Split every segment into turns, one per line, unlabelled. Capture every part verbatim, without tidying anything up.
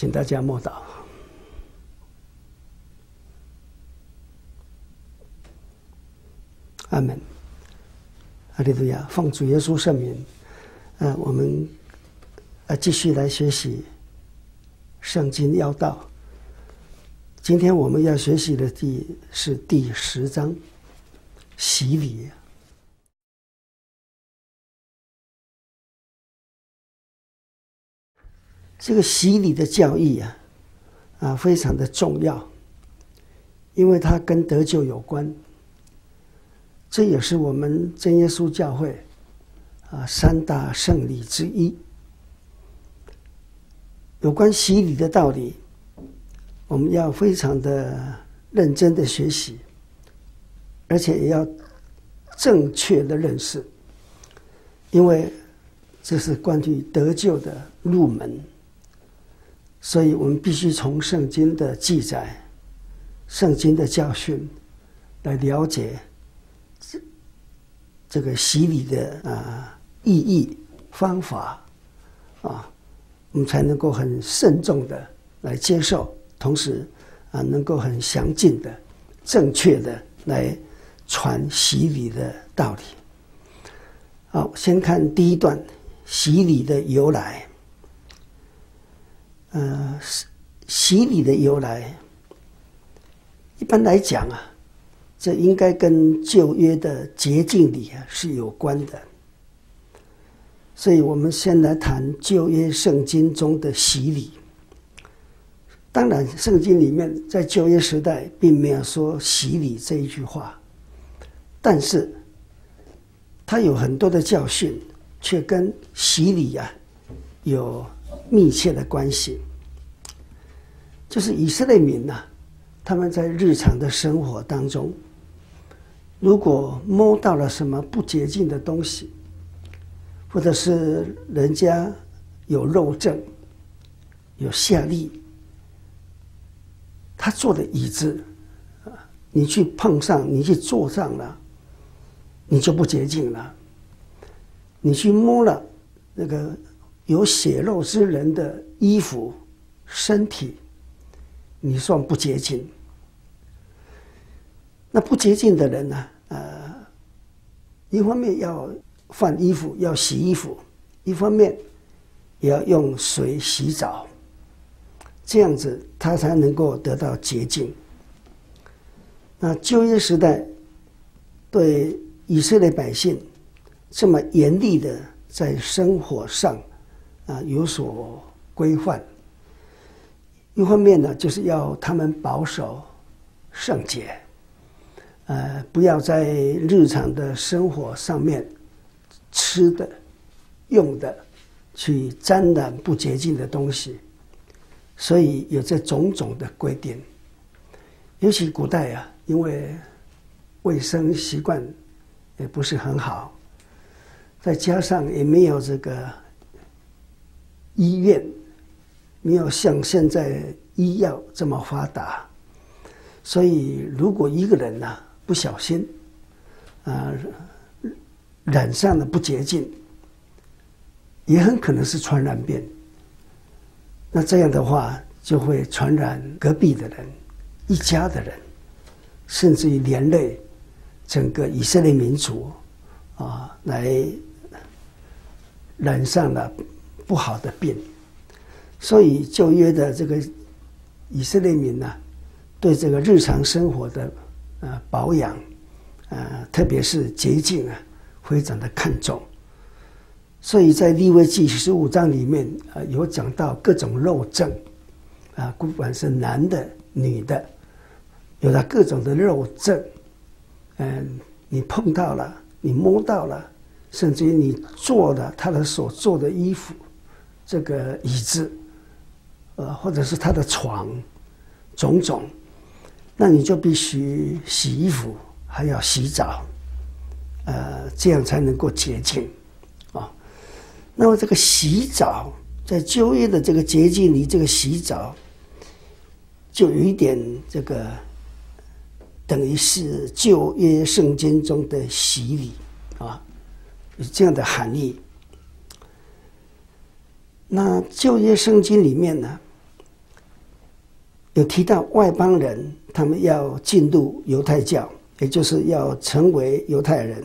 请大家默祷。阿门。哈利路亚！奉主耶稣圣名，呃，我们呃继续来学习圣经要道。今天我们要学习的第是第十章，洗礼。这个洗礼的教义啊，啊，非常的重要，因为它跟得救有关。这也是我们真耶稣教会啊三大圣礼之一。有关洗礼的道理，我们要非常的认真的学习，而且也要正确的认识，因为这是关于得救的入门。所以我们必须从圣经的记载、圣经的教训来了解这个洗礼的啊意义、方法啊，我们才能够很慎重的来接受，同时啊能够很详尽的、正确的来传洗礼的道理。好，先看第一段，洗礼的由来。呃，洗礼的由来，一般来讲啊，这应该跟旧约的洁净礼啊是有关的。所以我们先来谈旧约圣经中的洗礼。当然，圣经里面在旧约时代并没有说洗礼这一句话，但是它有很多的教训，却跟洗礼啊有密切的关系。就是以色列民呐、啊，他们在日常的生活当中，如果摸到了什么不洁净的东西，或者是人家有肉症、有下痢，他坐的椅子，你去碰上，你去坐上了，你就不洁净了。你去摸了那个有血肉之人的衣服、身体，你算不洁净。那不洁净的人呢？呃，一方面要换衣服，要洗衣服；一方面也要用水洗澡，这样子他才能够得到洁净。那旧约时代对以色列百姓这么严厉的在生活上啊有所规范。一方面呢，就是要他们保守圣洁，呃，不要在日常的生活上面吃的、用的去沾染不洁净的东西，所以有这种种的规定。尤其古代啊，因为卫生习惯也不是很好，再加上也没有这个医院。没有像现在医药这么发达，所以如果一个人呢、啊、不小心，啊、呃、染上了不洁净，也很可能是传染病。那这样的话，就会传染隔壁的人、一家的人，甚至于连累整个以色列民族啊，来染上了不好的病。所以旧约的这个以色列民呢、啊，对这个日常生活的呃保养，呃特别是洁净啊，非常的看重。所以在利未记十五章里面啊、呃，有讲到各种肉症啊，不管是男的、女的，有了各种的肉症，嗯、呃，你碰到了，你摸到了，甚至于你做了他的所做的衣服，这个椅子。呃，或者是他的床，种种，那你就必须洗衣服，还要洗澡，呃，这样才能够洁净啊。那么这个洗澡，在旧约的这个洁净里，这个洗澡，就有一点这个，等于是旧约圣经中的洗礼啊，有这样的含义。那旧约圣经里面呢， 有提到外邦人他们要进入犹太教，也就是要成为犹太人，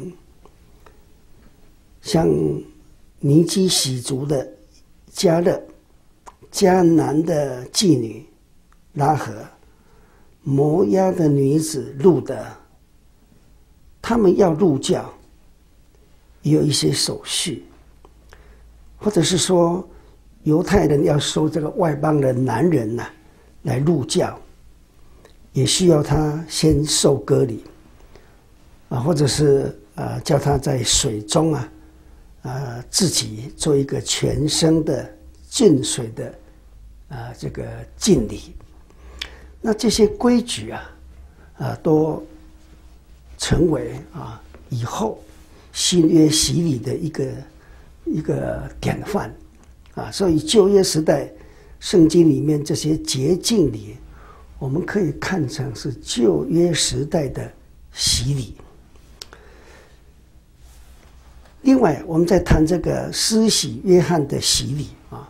像尼基喜族的迦勒、迦南的妓女拉合、摩押的女子路德，他们要入教也有一些手续，或者是说犹太人要收这个外邦的男人呐、啊、来入教，也需要他先受割礼啊，或者是呃叫他在水中啊呃自己做一个全身的浸水的啊、呃、这个浸礼。那这些规矩啊啊、呃、都成为啊以后新约洗礼的一个一个典范啊，所以旧约时代圣经里面这些洁净礼，我们可以看成是旧约时代的洗礼。另外，我们再谈这个施洗约翰的洗礼啊。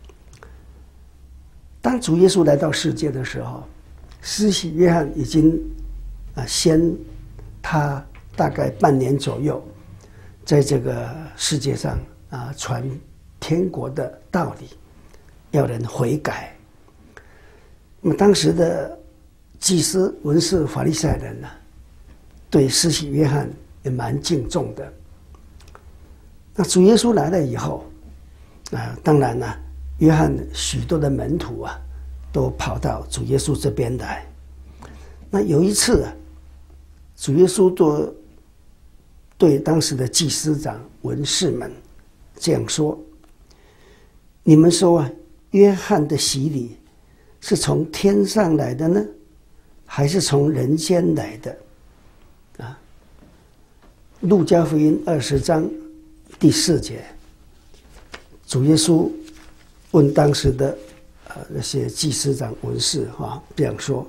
当主耶稣来到世界的时候，施洗约翰已经啊先他大概半年左右，在这个世界上啊传天国的道理，要人悔改。那么当时的祭司、文士、法利赛人呢、啊，对施洗约翰也蛮敬重的。那主耶稣来了以后，啊，当然呢、啊，约翰许多的门徒啊，都跑到主耶稣这边来。那有一次啊，主耶稣都对当时的祭司长、文士们这样说：“你们说啊，约翰的洗礼是从天上来的呢，还是从人间来的？”啊，路加福音二十章第四节，主耶稣问当时的呃那些祭司长、文士哈、啊、这样说。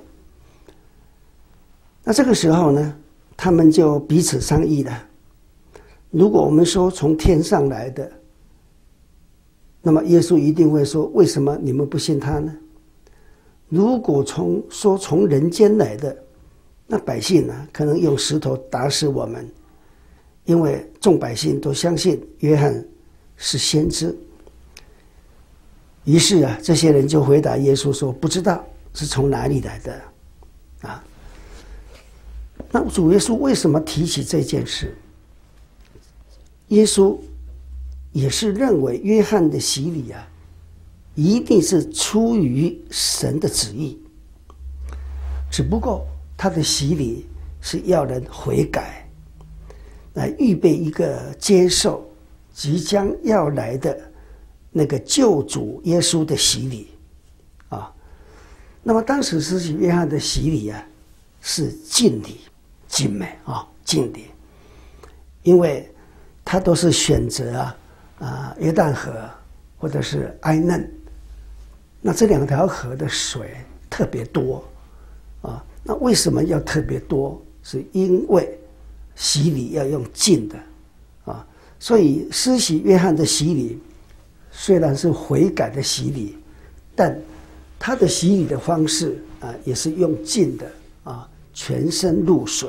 那这个时候呢，他们就彼此商议了：如果我们说从天上来的，那么耶稣一定会说：为什么你们不信他呢？如果从说从人间来的，那百姓呢可能用石头打死我们，因为众百姓都相信约翰是先知。于是啊，这些人就回答耶稣说：不知道是从哪里来的啊。那主耶稣为什么提起这件事？耶稣也是认为约翰的洗礼啊，一定是出于神的旨意，只不过他的洗礼是要人悔改，来预备一个接受即将要来的那个救主耶稣的洗礼啊。那么当时施洗约翰的洗礼啊，是浸礼、浸美啊、浸礼，因为他都是选择啊啊约旦河或者是哀嫩，那这两条河的水特别多啊。那为什么要特别多？是因为洗礼要用浸的啊，所以施洗约翰的洗礼虽然是悔改的洗礼，但他的洗礼的方式啊，也是用浸的啊，全身入水。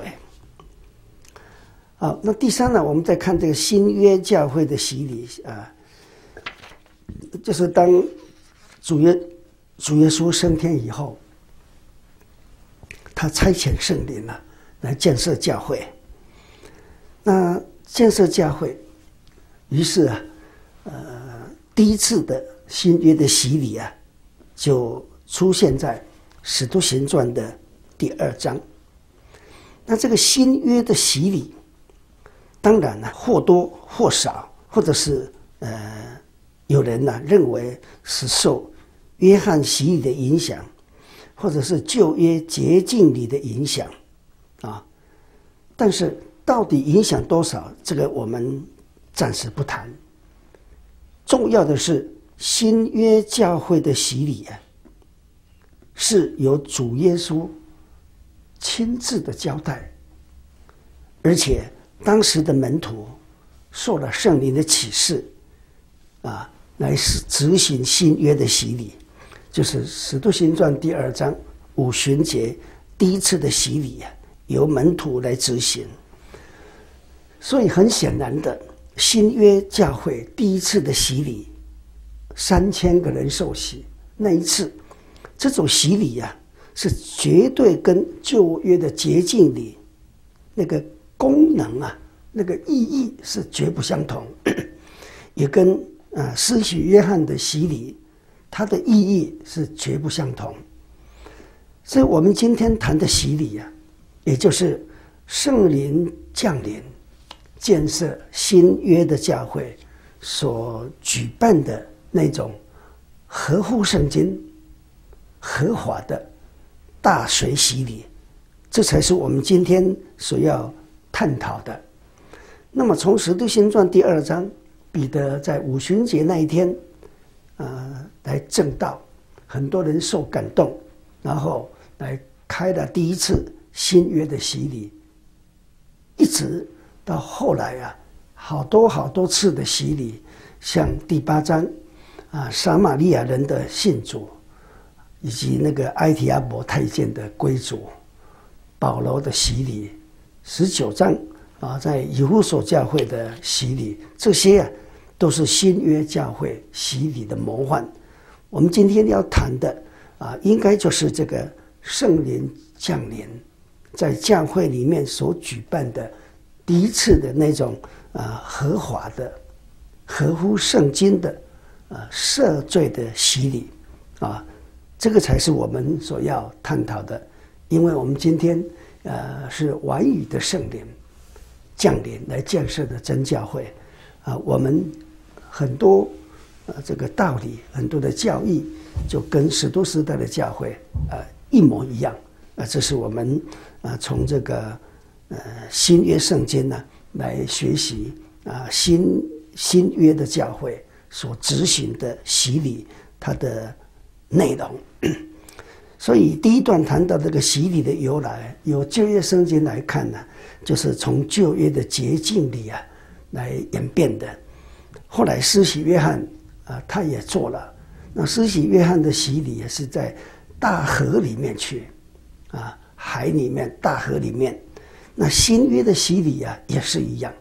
好，那第三呢，我们再看这个新约教会的洗礼啊，就是当主耶主耶稣升天以后，他差遣圣灵啊来建设教会。那建设教会，于是啊，呃，第一次的新约的洗礼啊，就出现在《使徒行传》的第二章。那这个新约的洗礼，当然呢，或多或少，或者是呃，有人呢、啊、认为是受约翰洗礼的影响，或者是旧约洁净礼的影响啊。但是到底影响多少，这个我们暂时不谈。重要的是新约教会的洗礼啊，是由主耶稣亲自的交代，而且当时的门徒受了圣灵的启示啊，来执行新约的洗礼，就是《使徒行传》第二章五旬节第一次的洗礼啊，由门徒来执行。所以很显然的，新约教会第一次的洗礼，三千个人受洗，那一次，这种洗礼啊，是绝对跟旧约的洁净礼那个功能啊，那个意义是绝不相同，也跟啊施洗约翰的洗礼，它的意义是绝不相同。所以我们今天谈的洗礼啊，也就是圣灵降临，建设新约的教会所举办的那种合乎圣经、合法的大水洗礼，这才是我们今天所要探讨的。那么从使徒行传第二章，彼得在五旬节那一天，呃，来证道，很多人受感动，然后来开了第一次新约的洗礼，一直到后来啊，好多好多次的洗礼，像第八章啊，撒玛利亚人的信主，以及那个埃提阿伯太监的归主，保罗的洗礼，十九章啊，在以弗所教会的洗礼，这些啊，都是新约教会洗礼的模范。我们今天要谈的啊，应该就是这个圣灵降临，在教会里面所举办的第一次的那种啊合法的、合乎圣经的啊赦罪的洗礼啊，这个才是我们所要探讨的。因为我们今天呃是完语的圣灵降临来建设的真教会啊，我们很多呃这个道理、很多的教义，就跟使徒时代的教会呃一模一样啊，这是我们啊从这个呃新约圣经呢来学习啊新新约的教会所执行的洗礼它的内容。所以第一段谈到这个洗礼的由来，由旧约圣经来看呢，就是从旧约的洁净礼啊来演变的。后来施洗约翰啊，他也做了。那施洗约翰的洗礼也是在大河里面去啊，海里面、大河里面。那新约的洗礼啊，也是一样。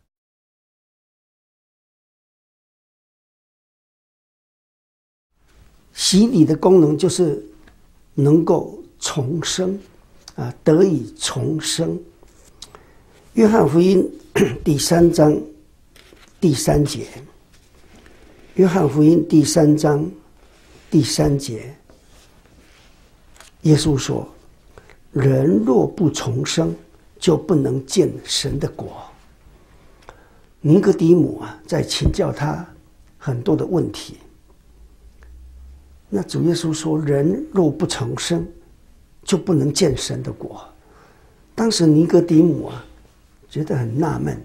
洗礼的功能就是能够重生啊，得以重生。约翰福音第三章第三节，约翰福音第三章第三节，耶稣说：“人若不重生，就不能见神的国。”尼哥底母啊，在请教他很多的问题。那主耶稣说：“人若不重生，就不能见神的国。”当时尼哥底母啊，觉得很纳闷。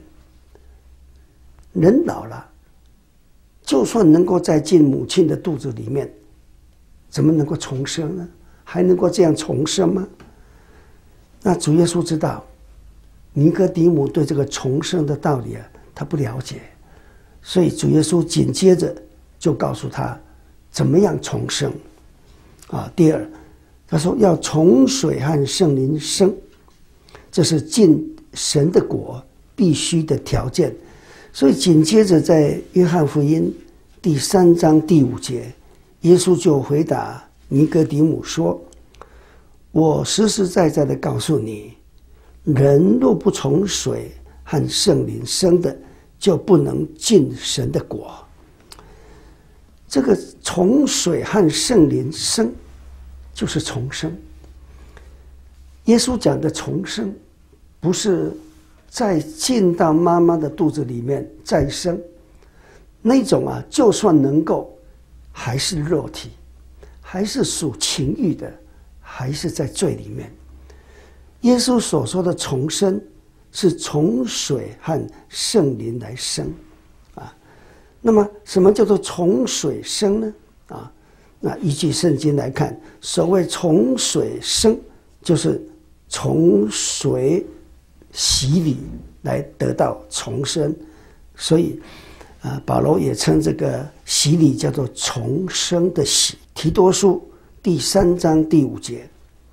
人老了，就算能够再进母亲的肚子里面，怎么能够重生呢？还能够这样重生吗？那主耶稣知道，尼哥底母对这个重生的道理啊，他不了解，所以主耶稣紧接着就告诉他怎么样重生啊。第二，他说要从水和圣灵生，这是进神的国必须的条件。所以紧接着在约翰福音第三章第五节，耶稣就回答尼哥底母说：“我实实在在的告诉你，人若不从水和圣灵生的，就不能进神的国。”这个从水和圣灵生，就是重生。耶稣讲的重生，不是再进到妈妈的肚子里面再生，那种啊，就算能够，还是肉体，还是属情欲的，还是在罪里面。耶稣所说的重生，是从水和圣灵来生啊。那么，什么叫做从水生呢？啊，那依据圣经来看，所谓从水生，就是从水洗礼来得到重生。所以啊，保罗也称这个洗礼叫做重生的洗。提多书第三章第五节，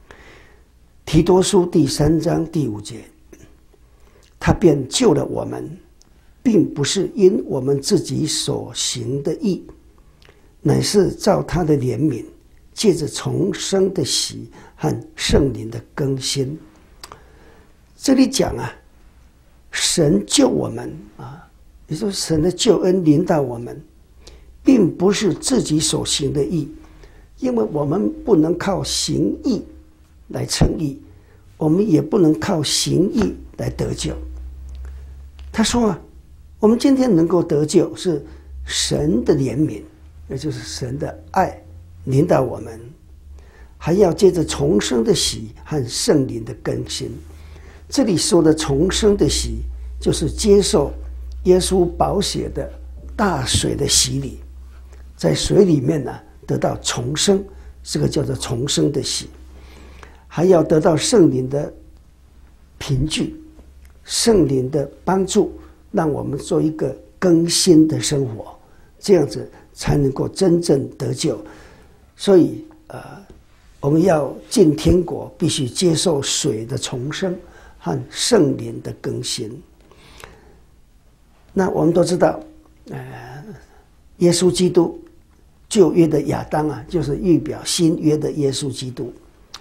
提多书第三章第五节，他便救了我们，并不是因我们自己所行的义，乃是照他的怜悯，借着重生的喜和圣灵的更新。这里讲啊，神救我们啊，也就是神的救恩临到我们，并不是自己所行的义，因为我们不能靠行义来称义，我们也不能靠行义来得救。他说啊，我们今天能够得救是神的怜悯，也就是神的爱临到我们，还要借着重生的喜和圣灵的更新。这里说的重生的喜，就是接受耶稣宝血的大水的洗礼，在水里面呢、啊、得到重生，这个叫做重生的喜。还要得到圣灵的凭据，圣灵的帮助，让我们做一个更新的生活，这样子才能够真正得救。所以呃，我们要进天国，必须接受水的重生和圣灵的更新。那我们都知道，呃，耶稣基督旧约的亚当啊，就是预表新约的耶稣基督。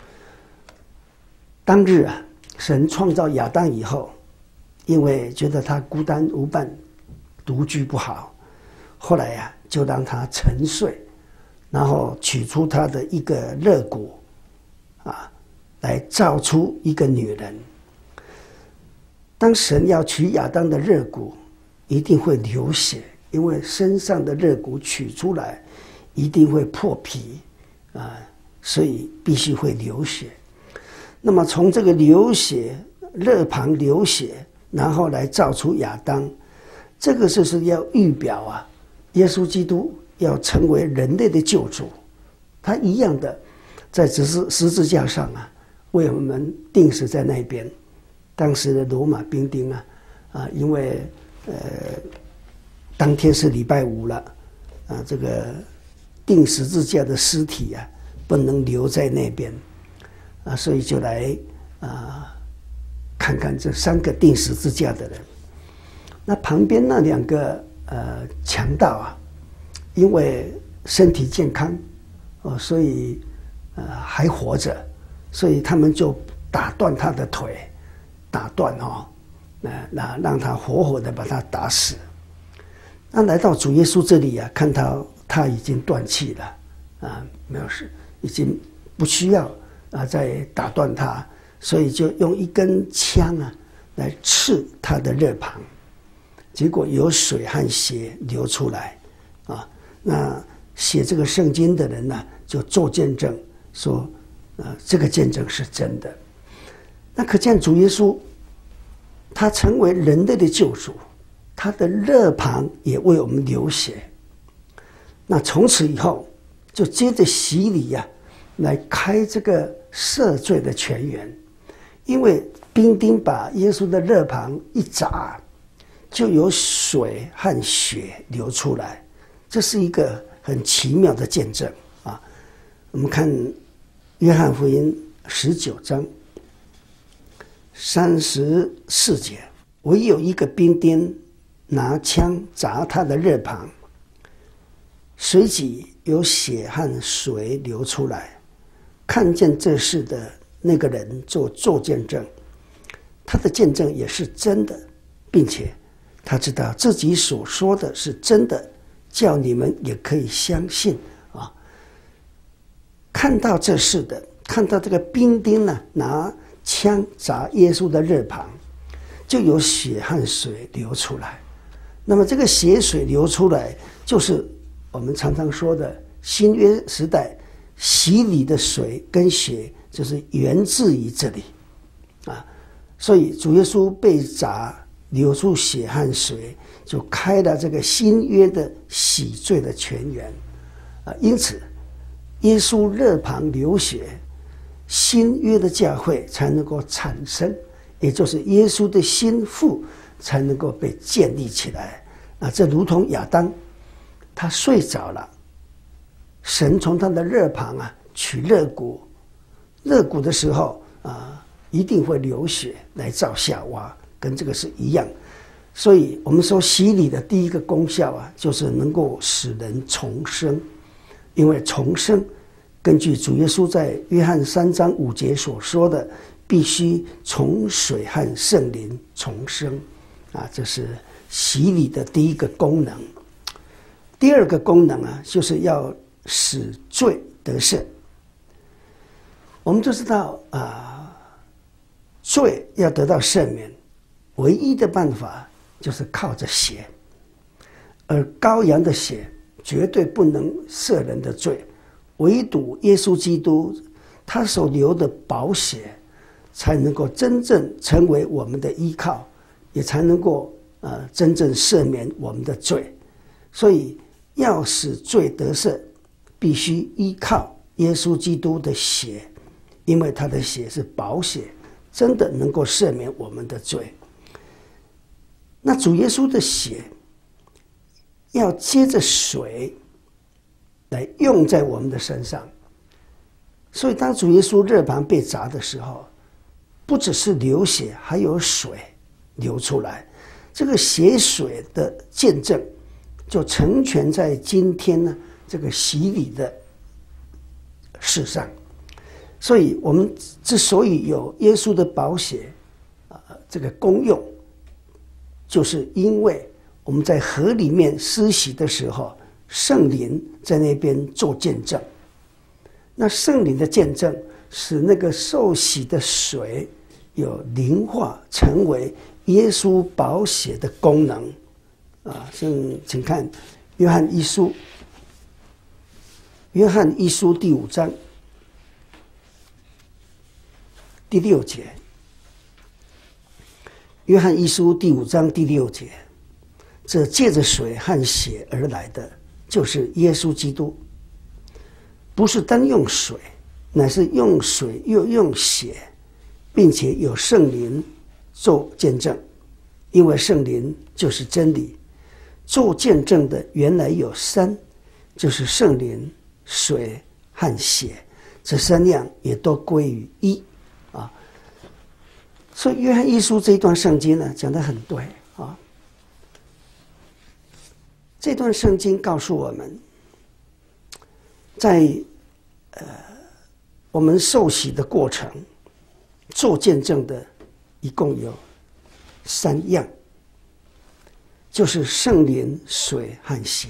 当日啊，神创造亚当以后，因为觉得他孤单无伴，独居不好，后来呀、啊，就让他沉睡，然后取出他的一个肋骨，啊，来造出一个女人。当神要取亚当的肋骨，一定会流血，因为身上的肋骨取出来，一定会破皮啊，所以必须会流血。那么从这个流血，肋旁流血，然后来造出亚当，这个就是要预表啊，耶稣基督要成为人类的救主，他一样的在十字十字架上啊，为我们钉死在那边。当时的罗马兵丁啊，啊，因为呃当天是礼拜五了，啊，这个钉十字架的尸体啊，不能留在那边。啊，所以就来啊，看看这三个钉十字架的人。那旁边那两个呃强盗啊，因为身体健康哦，所以呃还活着，所以他们就打断他的腿，打断哦，那那让他活活的把他打死。那来到主耶稣这里啊，看到他已经断气了啊，没有事，已经不需要。啊，再打断他，所以就用一根枪啊来刺他的肋旁，结果有水和血流出来啊。那写这个圣经的人呢、啊，就做见证说，啊，这个见证是真的。那可见主耶稣，他成为人类的救主，他的肋旁也为我们流血。那从此以后，就接着洗礼呀、啊。来开这个赦罪的泉源，因为兵丁把耶稣的肋旁一砸，就有水和血流出来，这是一个很奇妙的见证啊！我们看约翰福音十九章三十四节，唯有一个兵丁拿枪砸他的肋旁，随即有血和水流出来。看见这事的那个人做做见证，他的见证也是真的，并且他知道自己所说的是真的，叫你们也可以相信啊。看到这事的，看到这个兵丁呢拿枪砸耶稣的肋旁，就有血和水流出来。那么这个血水流出来，就是我们常常说的新约时代洗礼的水跟血，就是源自于这里啊。所以主耶稣被砸流出血和水，就开了这个新约的洗罪的泉源啊。因此耶稣肋旁流血，新约的教会才能够产生，也就是耶稣的心腹才能够被建立起来啊。这如同亚当他睡着了，神从他的肋旁啊取肋骨，肋骨的时候啊， 一定会流血来造夏娃，跟这个是一样。所以我们说洗礼的第一个功效啊，就是能够使人重生。因为重生，根据主耶稣在约翰三章五节所说的，必须从水和圣灵重生啊，这是洗礼的第一个功能。第二个功能啊，就是要使罪得赦。我们都知道啊，罪要得到赦免，唯一的办法就是靠着血，而羔羊的血绝对不能赦人的罪，唯独耶稣基督他所流的宝血，才能够真正成为我们的依靠，也才能够呃真正赦免我们的罪。所以要使罪得赦，必须依靠耶稣基督的血，因为他的血是宝血，真的能够赦免我们的罪。那主耶稣的血要接着水来用在我们的身上，所以当主耶稣肋旁被砸的时候，不只是流血，还有水流出来。这个血水的见证就成全在今天呢这个洗礼的事上。所以我们之所以有耶稣的宝血啊、呃、这个功用，就是因为我们在河里面施洗的时候，圣灵在那边做见证。那圣灵的见证使那个受洗的水有灵化，成为耶稣宝血的功能啊。请请看约翰一书，约翰一书第五章第六节。约翰一书第五章第六节，这借着水和血而来的，就是耶稣基督，不是单用水，乃是用水又用血，并且有圣灵做见证，因为圣灵就是真理。做见证的原来有三，就是圣灵、水和血，这三样也都归于一啊。所以约翰一书这一段圣经呢，讲得很对啊。这段圣经告诉我们，在呃我们受洗的过程，做见证的一共有三样，就是圣灵、水和血。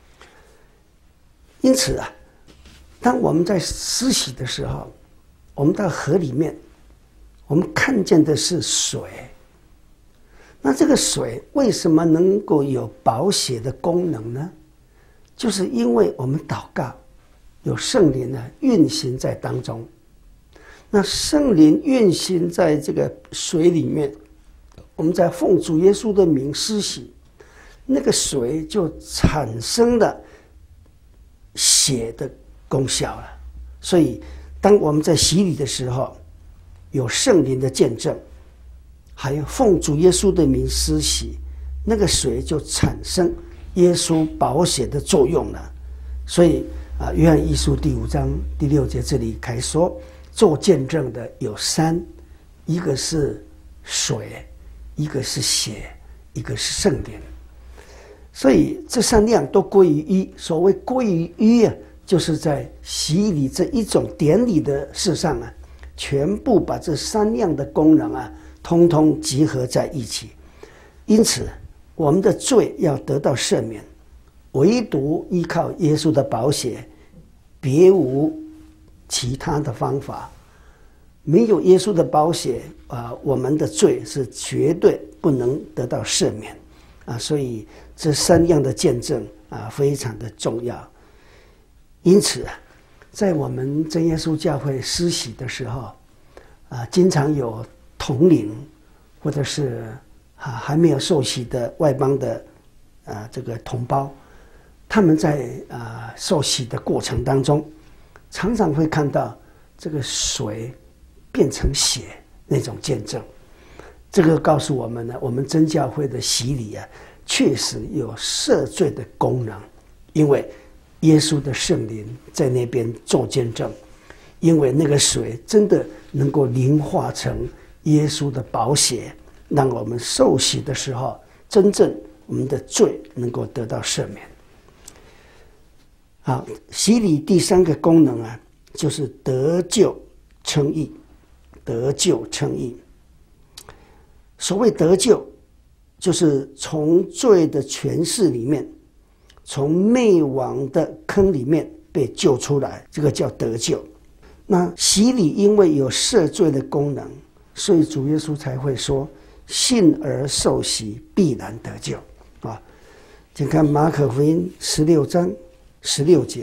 因此啊，当我们在施洗的时候，我们到河里面，我们看见的是水。那这个水为什么能够有宝血的功能呢？就是因为我们祷告，有圣灵呢运行在当中。那圣灵运行在这个水里面，我们在奉主耶稣的名施洗，那个水就产生了血的功效了。所以当我们在洗礼的时候，有圣灵的见证，还有奉主耶稣的名施洗，那个水就产生耶稣宝血的作用了。所以啊，约翰一书第五章第六节这里开说，做见证的有三，一个是水，一个是血，一个是圣灵。所以这三样都归于一。所谓归于一啊，就是在洗礼这一种典礼的事上啊，全部把这三样的功能啊，通通集合在一起。因此我们的罪要得到赦免，唯独依靠耶稣的宝血，别无其他的方法。没有耶稣的宝血啊，我们的罪是绝对不能得到赦免啊。所以这三样的见证啊，非常的重要。因此在我们真耶稣教会施洗的时候啊，经常有同龄或者是啊还没有受洗的外邦的啊这个同胞，他们在啊受洗的过程当中，常常会看到这个水变成血那种见证。这个告诉我们呢，我们真教会的洗礼啊，确实有赦罪的功能，因为耶稣的圣灵在那边做见证， 因为那个水真的能够凝化成耶稣的宝血，让我们受洗的时候，真正我们的罪能够得到赦免。好，洗礼第三个功能啊，就是得救称义。得救称义，所谓得救，就是从罪的权势里面，从灭亡的坑里面被救出来，这个叫得救。那洗礼因为有赦罪的功能，所以主耶稣才会说，信而受洗必然得救啊。请看马可福音十六章十六节，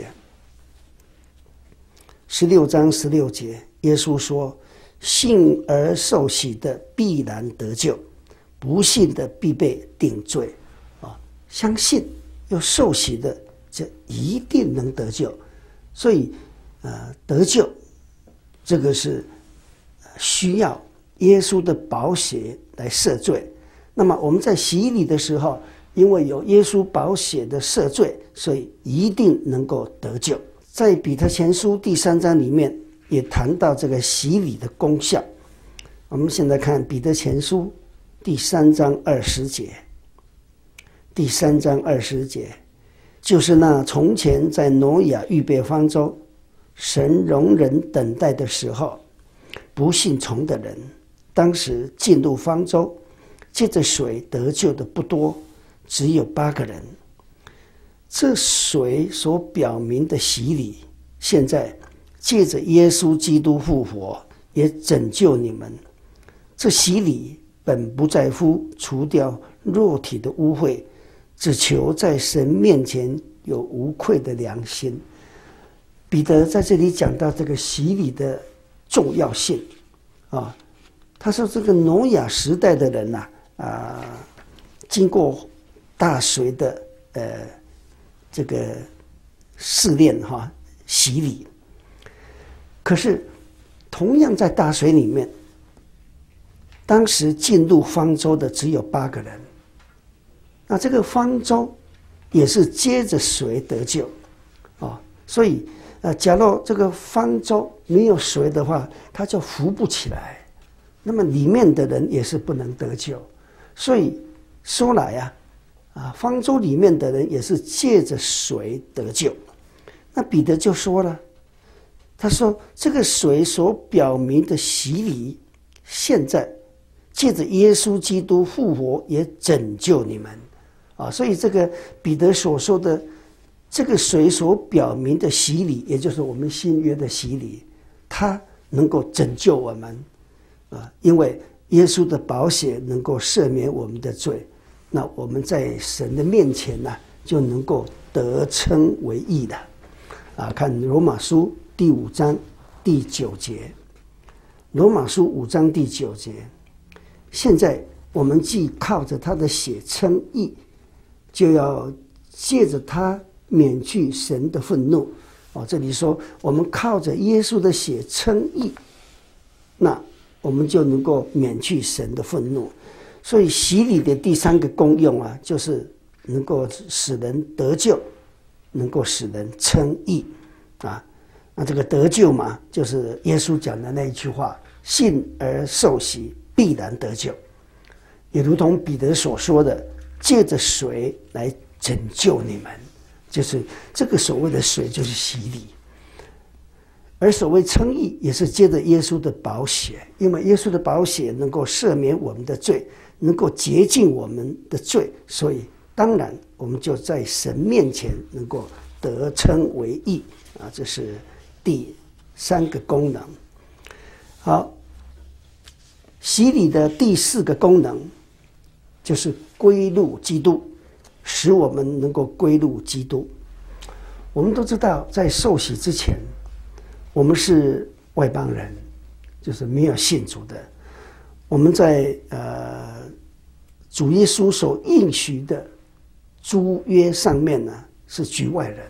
十六章十六节，耶稣说，信而受洗的必然得救，不信的必被定罪。啊，相信又受洗的，这一定能得救。所以，呃，得救这个是需要耶稣的宝血来赦罪。那么我们在洗礼的时候，因为有耶稣宝血的赦罪，所以一定能够得救。在彼得前书第三章里面也谈到这个洗礼的功效。我们现在看彼得前书第三章二十节，第三章二十节，就是那从前在挪亚预备方舟，神容忍等待的时候，不信从的人，当时进入方舟，借着水得救的不多，只有八个人。这水所表明的洗礼，现在借着耶稣基督复活，也拯救你们。这洗礼本不在乎除掉肉体的污秽，只求在神面前有无愧的良心。彼得在这里讲到这个洗礼的重要性啊，他说这个挪亚时代的人呐、啊，啊，经过大水的呃这个试炼哈、啊、洗礼，可是同样在大水里面，当时进入方舟的只有八个人。那这个方舟也是接着水得救啊，所以呃，假如这个方舟没有水的话，它就浮不起来，那么里面的人也是不能得救。所以说来啊，啊，方舟里面的人也是借着水得救。那彼得就说了，他说这个水所表明的洗礼，现在借着耶稣基督复活也拯救你们啊！所以这个彼得所说的这个水所表明的洗礼，也就是我们新约的洗礼，它能够拯救我们啊！因为耶稣的宝血能够赦免我们的罪，那我们在神的面前呢、啊，就能够得称为义的啊！看罗马书第五章第九节，罗马书五章第九节。现在我们既靠着他的血称义，就要借着他免去神的愤怒。哦，这里说我们靠着耶稣的血称义，那我们就能够免去神的愤怒。所以洗礼的第三个功用啊，就是能够使人得救，能够使人称义啊。那这个得救嘛，就是耶稣讲的那一句话：信而受洗，必然得救。也如同彼得所说的，借着水来拯救你们，就是这个所谓的水就是洗礼。而所谓称义，也是借着耶稣的宝血，因为耶稣的宝血能够赦免我们的罪，能够洁净我们的罪，所以当然我们就在神面前能够得称为义啊，这是第三个功能。好，洗礼的第四个功能就是归入基督，使我们能够归入基督。我们都知道，在受洗之前，我们是外邦人，就是没有信主的。我们在呃主耶稣所应许的租约上面呢，是局外人。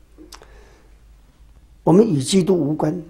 我们与基督无关。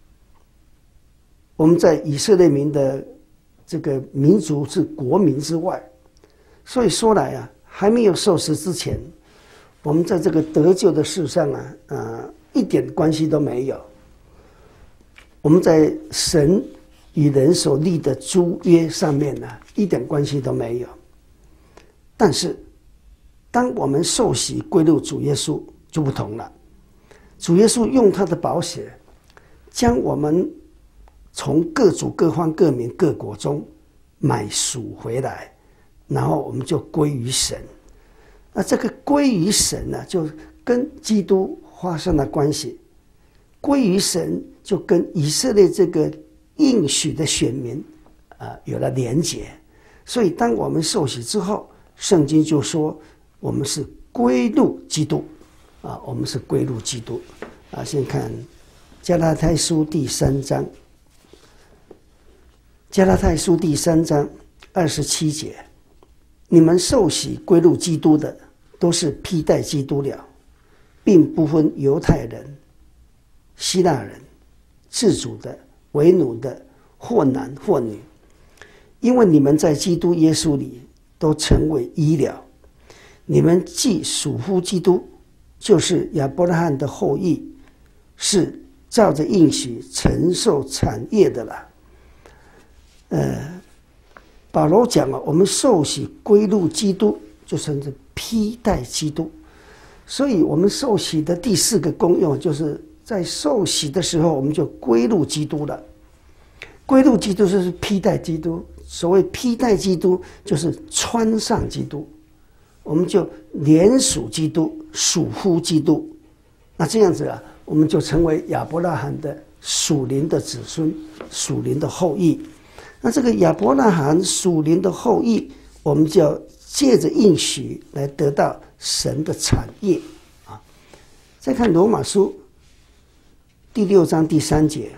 我们在以色列民的这个民族是国民之外，所以说来啊，还没有受洗之前，我们在这个得救的事上啊，呃，一点关系都没有。 我们在神与人所立的租约上面呢，一点关系都没有。但是，当我们受洗归入主耶稣，就不同了。主耶稣用他的宝血，将我们从各族、各方、各民、各国中买赎回来，然后我们就归于神。那这个归于神呢，就跟基督发生了关系。归于神，就跟以色列这个应许的选民，呃，有了连结。所以，当我们受洗之后，圣经就说我们是归入基督，啊，我们是归入基督。啊，先看加拉太书第三章，加拉太书第三章二十七节，你们受洗归入基督的，都是披戴基督了，并不分犹太人、希腊人、自主的、为奴的，或男或女，因为你们在基督耶稣里都成为一了。你们既属乎基督，就是亚伯拉罕的后裔，是照着应许承受产业的了。呃，保罗讲了，我们受洗归入基督，就称之披戴基督。所以我们受洗的第四个功用，就是在受洗的时候，我们就归入基督了。归入基督就是披戴基督。所谓披戴基督，就是穿上基督，我们就连属基督，属乎基督。那这样子啊，我们就成为亚伯拉罕的属灵的子孙，属灵的后裔。那这个亚伯拉罕属灵的后裔，我们就要借着应许来得到神的产业啊。再看罗马书第六章第三节，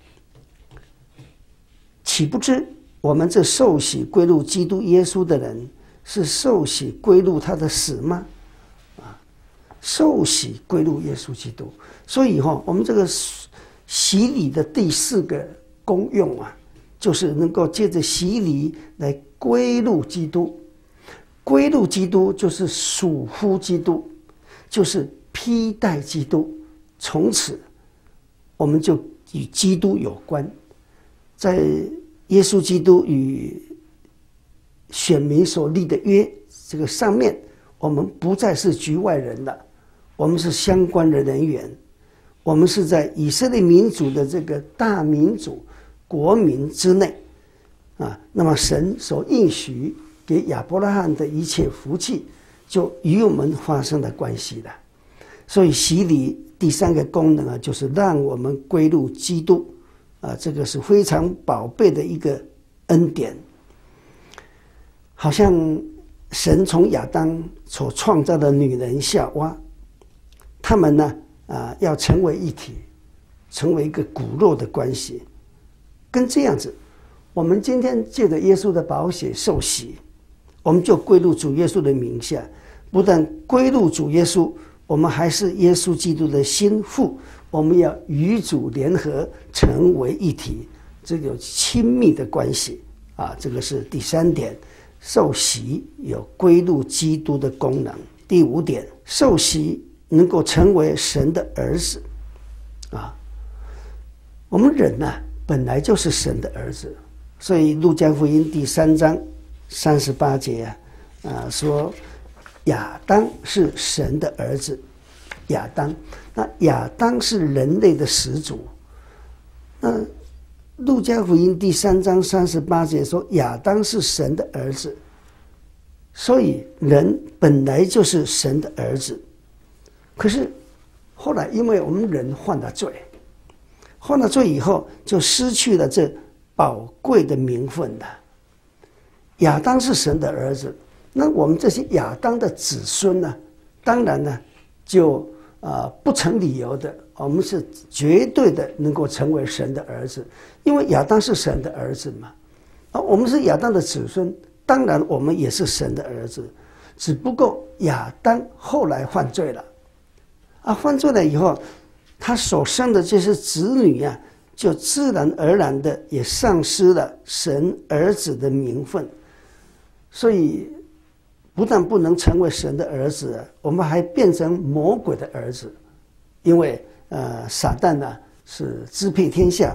岂不知我们这受洗归入基督耶稣的人，是受洗归入他的死吗？啊，受洗归入耶稣基督。所以哈、哦，我们这个洗礼的第四个功用啊，就是能够借着洗礼来归入基督。归入基督就是属乎基督，就是披戴基督。从此，我们就与基督有关，在耶稣基督与选民所立的约这个上面，我们不再是局外人了，我们是相关的人员，我们是在以色列民族的这个大民族国民之内啊。那么神所应许给亚伯拉罕的一切福气，就与我们发生了关系了。所以洗礼第三个功能啊，就是让我们归入基督。啊，这个是非常宝贝的一个恩典，好像神从亚当所创造的女人夏娃，他们呢啊要成为一体，成为一个骨肉的关系，跟这样子，我们今天借着耶稣的宝血受洗，我们就归入主耶稣的名下，不但归入主耶稣，我们还是耶稣基督的心腹。我们要与主联合，成为一体，这个有亲密的关系啊。这个是第三点，受洗有归入基督的功能。第五点，受洗能够成为神的儿子啊。我们人呢、啊，本来就是神的儿子，所以路加福音第三章三十八节啊，啊说亚当是神的儿子。亚当，那亚当是人类的始祖。那路加福音第三章三十八节说，亚当是神的儿子，所以人本来就是神的儿子。可是后来，因为我们人犯了罪，犯了罪以后，就失去了这宝贵的名分了。亚当是神的儿子，那我们这些亚当的子孙呢，当然呢，就啊、呃，不成理由的，我们是绝对的能够成为神的儿子，因为亚当是神的儿子嘛。啊，我们是亚当的子孙，当然我们也是神的儿子，只不过亚当后来犯罪了，啊，犯罪了以后，他所生的这些子女啊，就自然而然的也丧失了神儿子的名分，所以不但不能成为神的儿子，我们还变成魔鬼的儿子，因为呃，撒旦呢是支配天下，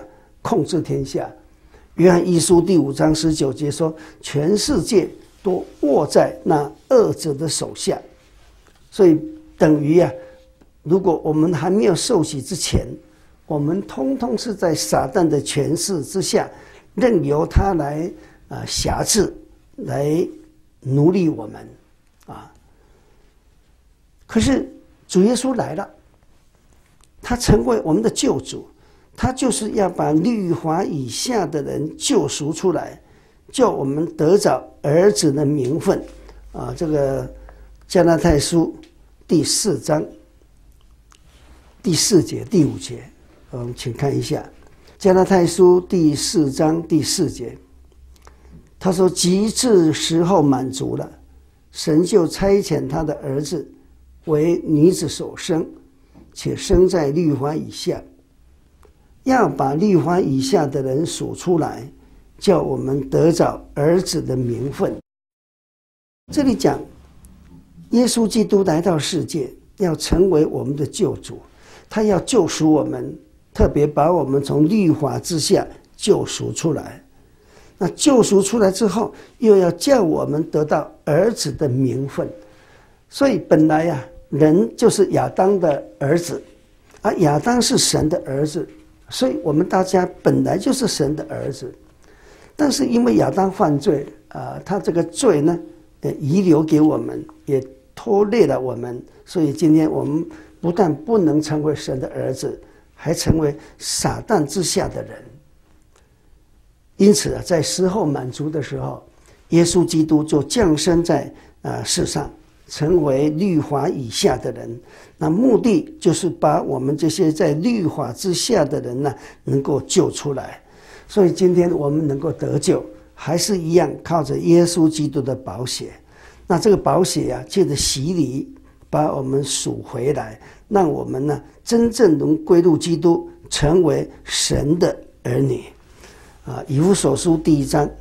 控制天下。约翰一书第五章十九节说，全世界都握在那恶者的手下。所以等于啊，如果我们还没有受洗之前，我们通通是在撒旦的权势之下，任由他来啊辖制，来奴隶我们啊。可是主耶稣来了，他成为我们的救主，他就是要把律法以下的人救赎出来，叫我们得着儿子的名分啊。这个加拉太书第四章第四节、第五节，我们请看一下加拉太书第四章第四节，他说：“及至时候满足了，神就差遣他的儿子为女子所生，且生在律法以下，要把律法以下的人数出来，叫我们得着儿子的名分。”这里讲耶稣基督来到世界，要成为我们的救主，他要救赎我们，特别把我们从律法之下救赎出来。那救赎出来之后，又要叫我们得到儿子的名分。所以本来呀、啊，人就是亚当的儿子，而亚当是神的儿子，所以我们大家本来就是神的儿子。但是因为亚当犯罪啊、呃，他这个罪呢，呃，遗留给我们，也拖累了我们，所以今天我们不但不能成为神的儿子，还成为撒旦之下的人。因此啊，在时候满足的时候，耶稣基督就降生在啊、呃、世上，成为律法以下的人。那目的就是把我们这些在律法之下的人呢，能够救出来。所以今天我们能够得救，还是一样靠着耶稣基督的宝血。那这个宝血啊，借着洗礼把我们赎回来，让我们呢真正能归入基督，成为神的儿女。啊，以弗所书第一章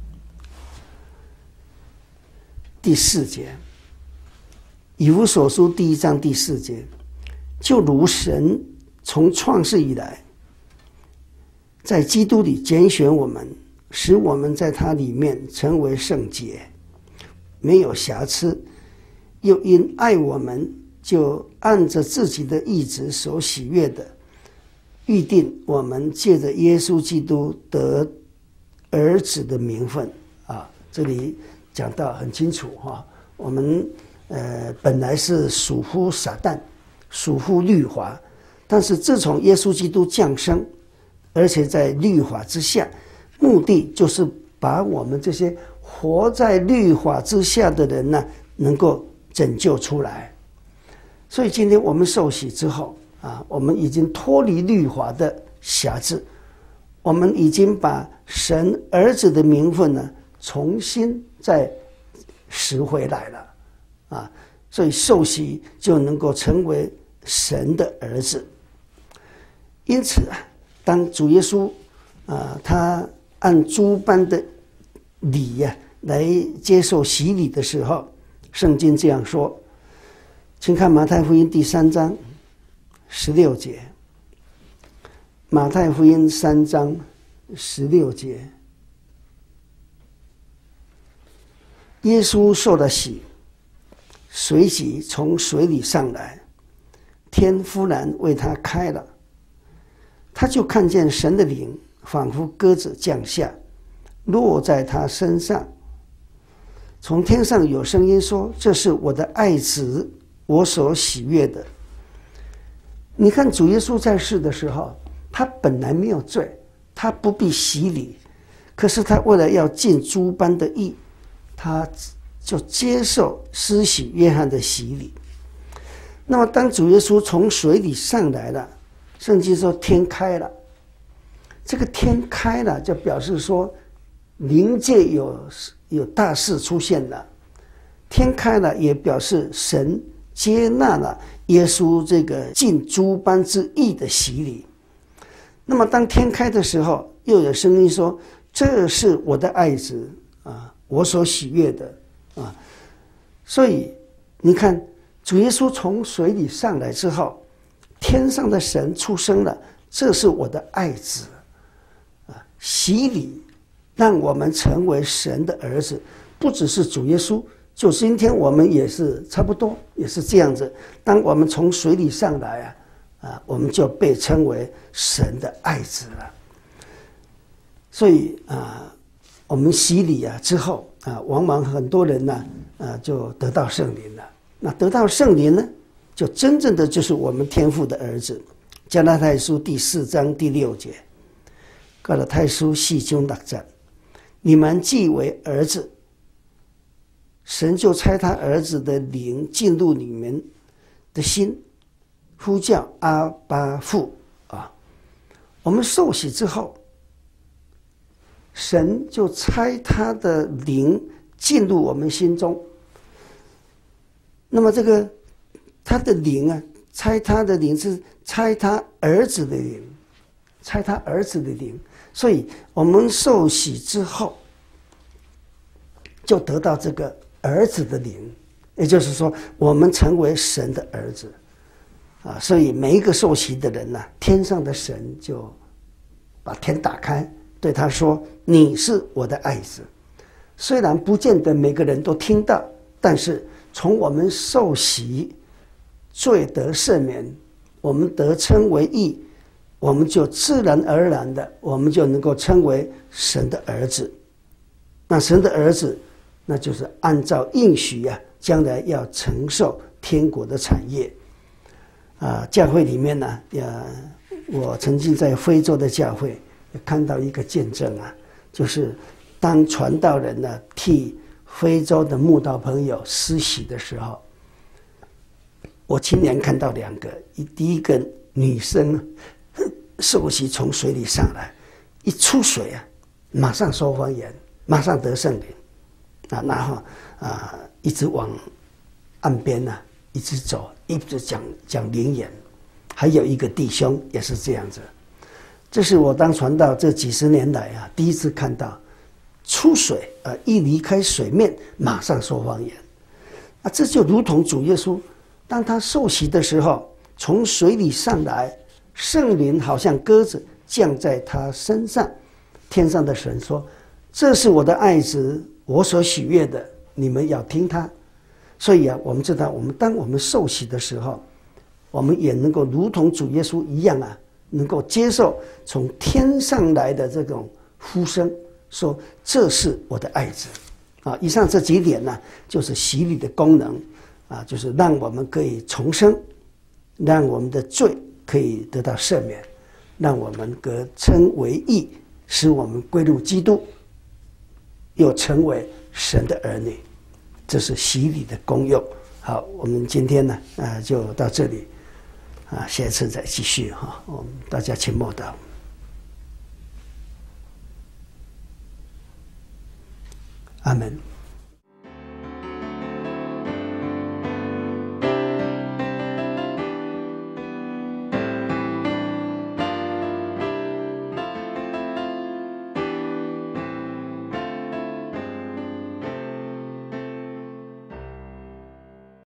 第四节，以弗所书第一章第四节，就如神从创世以来，在基督里拣选我们，使我们在他里面成为圣洁，没有瑕疵，又因爱我们，就按着自己的意志所喜悦的，预定我们借着耶稣基督得儿子的名分啊！这里讲到很清楚哈，我们呃本来是属乎撒旦，属乎律法，但是自从耶稣基督降生，而且在律法之下，目的就是把我们这些活在律法之下的人呢，能够拯救出来。所以今天我们受洗之后啊，我们已经脱离律法的辖制，我们已经把神儿子的名分呢，重新再拾回来了啊！所以受洗就能够成为神的儿子。因此啊，当主耶稣啊，他按诸般的礼呀、啊、来接受洗礼的时候，圣经这样说，请看马太福音第三章十六节，马太福音三章十六节，耶稣受了洗，随即从水里上来，天忽然为他开了，他就看见神的灵仿佛鸽子降下，落在他身上。从天上有声音说：“这是我的爱子，我所喜悦的。”你看主耶稣在世的时候，他本来没有罪，他不必洗礼，可是他为了要尽诸般的义，他就接受施洗约翰的洗礼。那么当主耶稣从水里上来了，圣经说天开了，这个天开了就表示说灵界有有大事出现了，天开了也表示神接纳了耶稣这个尽诸般之义的洗礼。那么当天开的时候，又有声音说：“这是我的爱子啊，我所喜悦的啊。”所以你看，主耶稣从水里上来之后，天上的神出生了，这是我的爱子。 洗礼，让我们成为神的儿子，不只是主耶稣，就今天我们也是差不多，也是这样子。当我们从水里上来啊，啊，我们就被称为神的爱子了。所以啊，我们洗礼啊之后啊，往往很多人呢，啊，就得到圣灵了。那得到圣灵呢，就真正的就是我们天父的儿子。加拉太书第四章第六节，加拉太书四章六节，你们既为儿子，神就差他儿子的灵进入你们的心，呼叫阿爸父啊。我们受洗之后，神就差他的灵进入我们心中。那么这个他的灵啊，差他的灵是差他儿子的灵，差他儿子的灵。所以我们受洗之后，就得到这个儿子的灵，也就是说，我们成为神的儿子啊。所以每一个受洗的人呢、啊，天上的神就把天打开，对他说：“你是我的爱子。”虽然不见得每个人都听到，但是从我们受洗，罪得赦免，我们得称为义，我们就自然而然的，我们就能够称为神的儿子。那神的儿子，那就是按照应许啊，将来要承受天国的产业。啊，教会里面呢，呀，我曾经在非洲的教会看到一个见证啊，就是当传道人呢替非洲的慕道朋友施洗的时候，我亲眼看到两个，第一个女生受洗从水里上来，一出水啊，马上说方言，马上得圣灵啊，然后啊一直往岸边啊一直走，一直讲讲灵言。还有一个弟兄也是这样子，这是我当传道这几十年来啊第一次看到出水啊，一离开水面马上说方言啊，这就如同主耶稣当他受洗的时候，从水里上来，圣灵好像鸽子降在他身上，天上的神说：“这是我的爱子，我所喜悦的，你们要听他。”所以啊，我们知道，我们当我们受洗的时候，我们也能够如同主耶稣一样啊，能够接受从天上来的这种呼声，说：“这是我的爱子。”啊，以上这几点呢，就是洗礼的功能啊，就是让我们可以重生，让我们的罪可以得到赦免，让我们得称为义，使我们归入基督，又成为神的儿女。这是洗礼的功用。好，我们今天呢，啊，就到这里，啊，下一次再继续哈。我们大家请默祷。阿门。